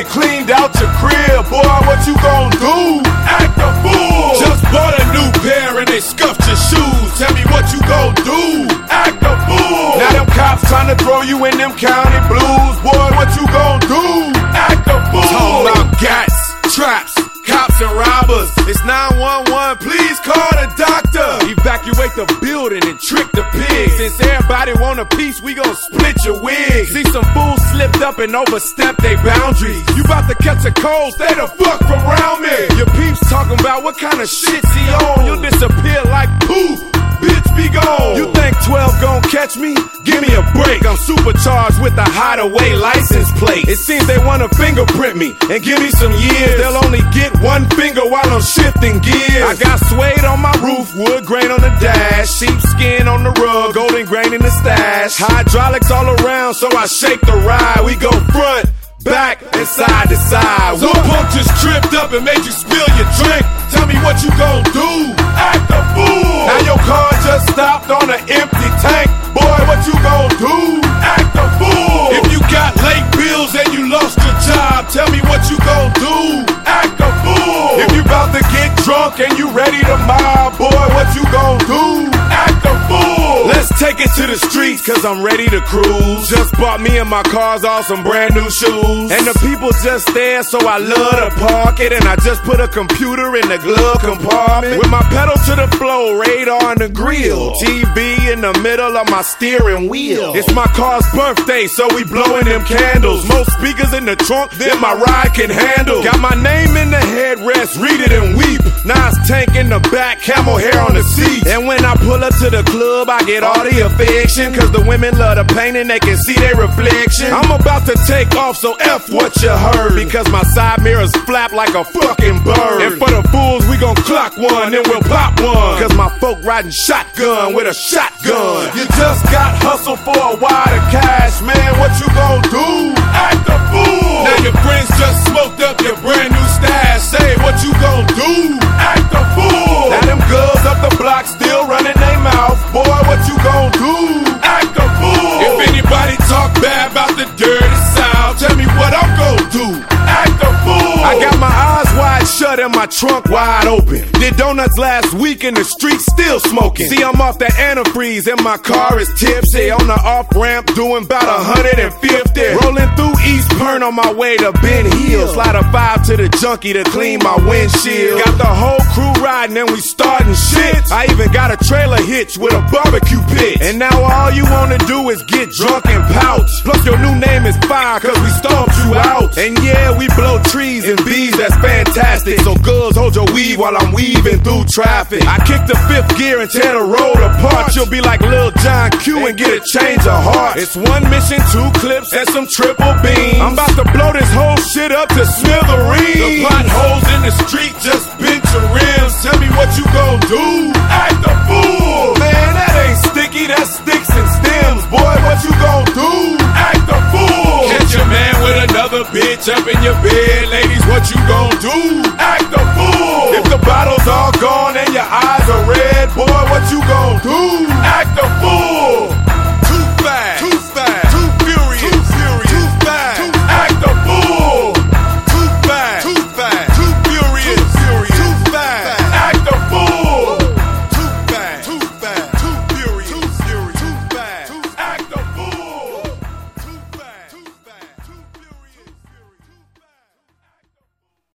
they cleaned out your crib. Boy, what you gon' do? Act a fool. Just bought a new pair and they scuffed your shoes. Tell me what you gon' do? Act a fool. Now them cops tryna throw you in them county blues. Boy, what you gon' do? Act a fool. Talking about gats, traps, cops and robbers. It's 911, please call the doctor. Evacuate the building and trick the pigs. Since everybody want a piece, we gon' split your wig. See some fools slipped up and overstepped their boundaries. You bout to catch a cold, stay the fuck from around me. Your peeps talking about what kind of shit's he on. You'll disappear like poof. Bitch, be gone. You think 12 gon' catch me? Give me a break. I'm supercharged with a hideaway license plate. It seems they wanna fingerprint me and give me some years. They'll only get one finger while I'm shifting gears. I got suede on my roof, wood grain on the dash, sheepskin on the rug, golden grain in the stash. Hydraulics all around, so I shake the ride. We go front, back, and side to side. Some punk just tripped up and made you spill your drink. Tell me what you gon' do? Act a fool. Now your car just stopped on an empty tank. Boy, what you gon' do? Act a fool. If you got late bills and you lost your job, tell me what you gon' do? Act a fool. If you about to get drunk and you ready to mob, boy, what you gon' do? Act a fool. Let's take it to the streets, cause I'm ready to cruise. Just bought me and my cars all some brand new shoes. And the people just there, so I love to park it. And I just put a computer in the glove compartment. With my pedal to the floor, radar in the grill, TV in the middle of my steering wheel. It's my car's birthday, so we blowing them candles. Most speakers in the trunk than my ride can handle. Got my name in the headrest, read it and weep. Nas tank in the back, camel hair on the seat. And when I pull up to the club, I get all the affection, cause the women love the pain and they can see their reflection. I'm about to take off, so F what you heard, because my side mirrors flap like a fucking bird. And for the fools, we gon' clock one, then we'll pop one, cause my folk riding shotgun with a shotgun. You just got hustle for a wad of cash, man, what you gon' do? Act a fool. Now your friends just smoked up your brand new stash. Say what you gon' do? Act a fool. Now them girls up the block still running their mouth. Boy, what you gon' do? Act a fool. If anybody talk bad about the dirty South, tell me what I'm gon' do. Act a fool. I got my eyes wide shut and my trunk wide open. Did donuts last week in the street, still smoking. See, I'm off that antifreeze and my car is tipsy. On the off-ramp doing about 150. Rolling through East Pern on my way to Ben Hill. Slide a 5 to the junkie to clean my windshield. Got the whole crew riding and we starting shit. I even got a trailer hitch with a barbecue pit. And now all you wanna do is get drunk and pouch. Plus your new name is Fire, cause we stomped you out. And yeah, we blow trees and bees, that's fantastic. So girls, hold your weave while I'm weaving through traffic. I kick the fifth gear and tear the road apart. You'll be like Lil John Q and get a change of heart. It's one mission, 2 clips, and some triple beams. I'm about to blow this whole shit up to smithereens. The potholes in the street just bent your rims. Tell me what you gon' do? Act a fool. Man, that ain't sticky, that's sticks and stems. Boy, what you gon' do? Act a fool. Catch your man with another bitch up in your bed. Ladies, what you gon' do? Act a fool. If the bottle's all gone and your eyes are red, boy, what you gon' do?